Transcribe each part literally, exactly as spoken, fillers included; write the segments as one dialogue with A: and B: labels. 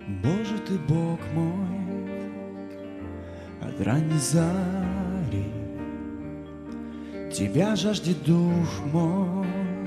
A: Боже, Ты Бог мой, от ранней зари Тебя жаждет дух мой,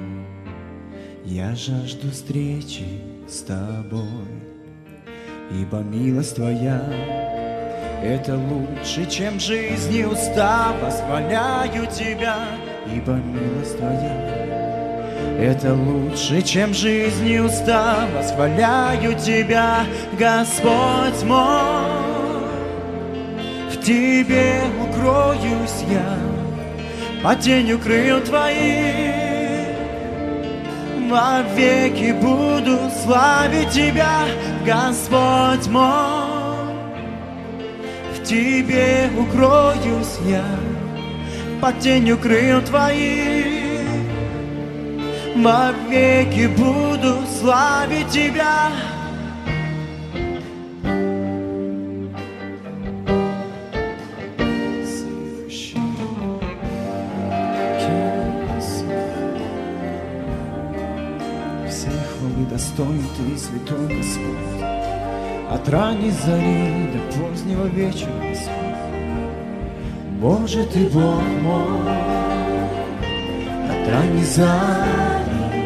A: я жажду встречи с Тобой, ибо милость Твоя — это лучше, чем жизни уста. Восхваляю Тебя, ибо милость Твоя — это лучше, чем жизни уста. Восхваляю Тебя, Господь мой. В Тебе укроюсь я, под тенью крыл Твоих. Вовеки буду славить Тебя, Господь мой. В Тебе укроюсь я, под тенью крыл Твоих. Вовеки буду славить Тебя. Всей хвалы достоин Ты, святой Господь, от ранней зари до позднего вечера, Господь. Боже, Ты Бог мой, от ранней зари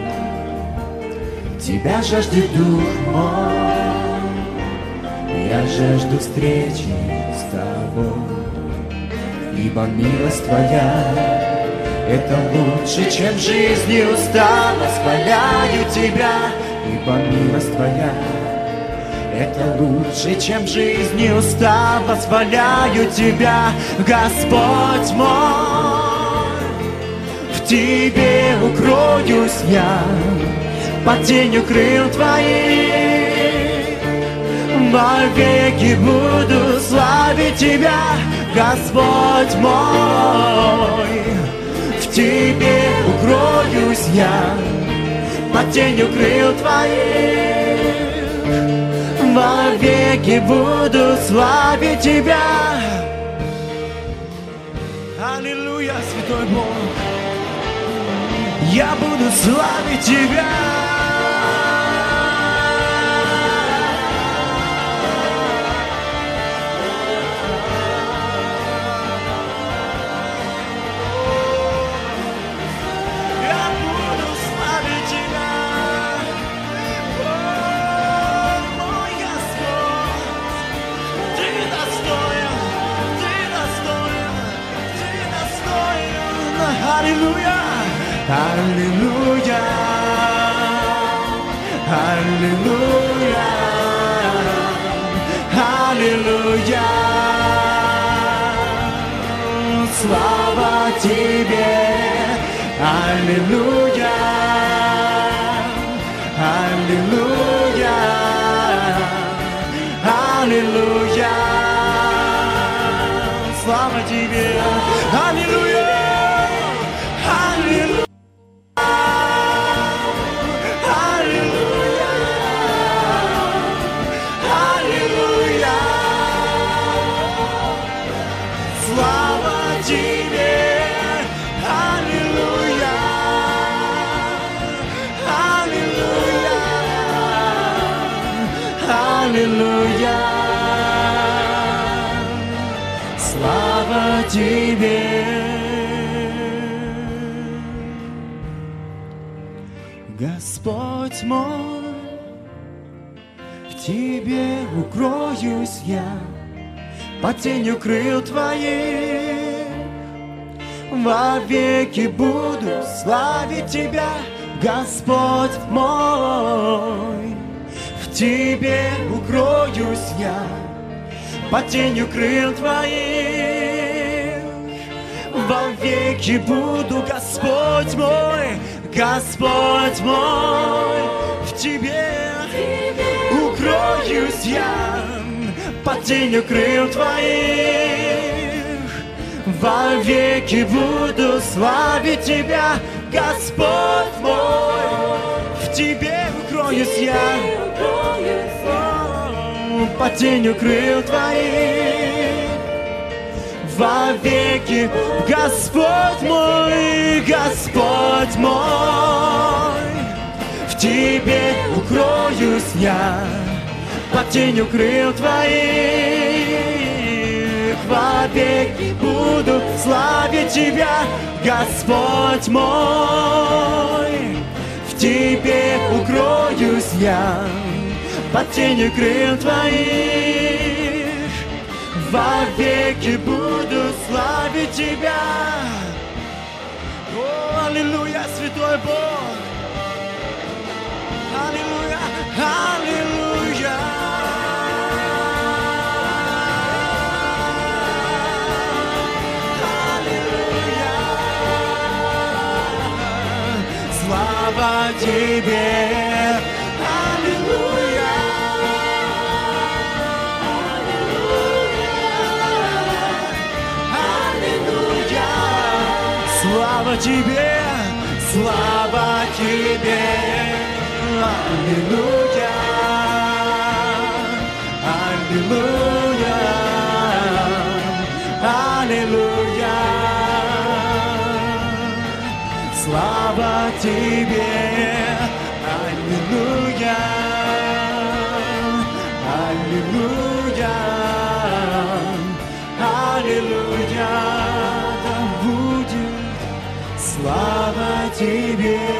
A: Тебя жаждет дух мой, я жажду встречи с Тобой, ибо милость Твоя — это лучше, чем жизни уста. Восхваляю Тебя, ибо милость Твоя — это лучше, чем жизни уста. Восхваляю Тебя, Господь мой. В Тебе укроюсь я, под тенью крыл Твоих. Вовеки буду славить Тебя, Господь мой. В Тебе укроюсь я, под тенью крыл Твоих. Вовеки буду славить Тебя. Аллилуйя, святой Бог, я буду славить Тебя. Аллилуйя, аллилуйя, аллилуйя, аллилуйя. Слава Тебе, аллилуйя, аллилуйя, аллилуйя. Слава Тебе, аллилуйя. Аллилуйя, слава Тебе. Господь мой, в Тебе укроюсь я, под тенью крыл Твоих. Вовеки буду славить Тебя, Господь мой. В Тебе укроюсь я, под тенью крыл Твоих. Вовеки буду, Господь мой, Господь мой. В Тебе укроюсь я, под тенью крыл Твоих. Вовеки буду славить Тебя, Господь мой. В Тебе укроюсь я, под тенью крыл Твоих. Вовеки, Господь мой, Господь мой. В Тебе укроюсь я, под тенью крыл Твоих. Вовеки буду славить Тебя, Господь мой. В Тебе укроюсь я, под тенью крыл Твоих. Вовеки буду славить Тебя. О, аллилуйя, святой Бог! Аллилуйя, аллилуйя! Аллилуйя! Слава Тебе! Аллилуйя! Аллилуйя! Слава Тебе! Слава Тебе! Аллилуйя! Аллилуйя! Аллилуйя! Слава Тебе! Аллилуйя! Аллилуйя! Аллилуйя! Да будет слава Тебе!